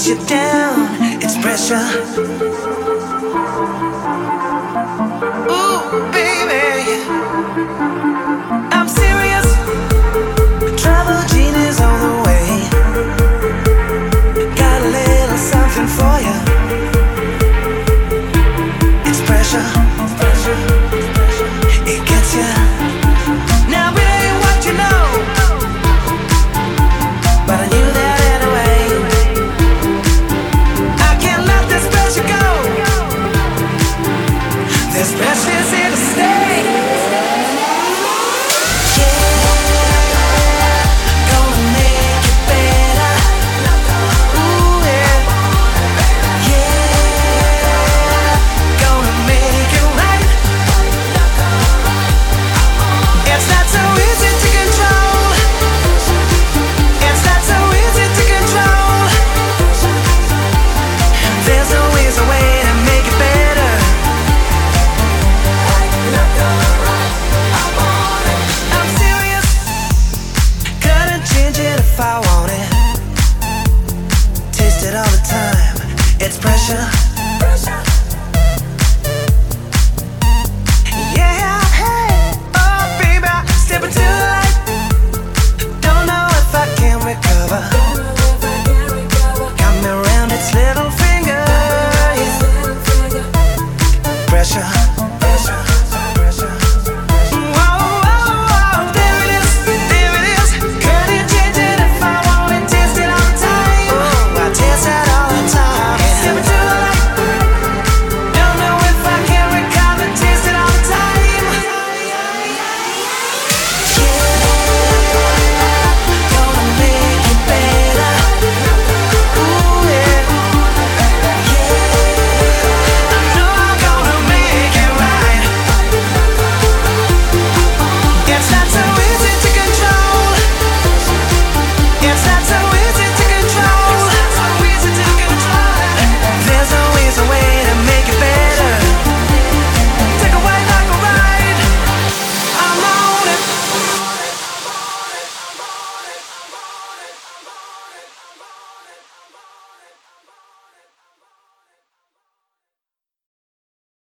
you down. It's pressure. Ooh, baby, I'm serious. Trouble genies on the way. Got a little something for you. It's pressure. It gets you. Now it ain't what you know, but I knew that anyway. I can't let this pressure go. This pressure's here to stay. Yeah, gonna make it better. Ooh yeah, yeah, gonna make it right. It's not so easy to control. It's not so easy to control. There's always a way to make it better. I'm serious. Couldn't change it if I want it. Taste it all the time. It's pressure. Yeah, hey, oh baby, step into the light. Don't know if I can recover. Got me around its little finger. Yeah. Pressure.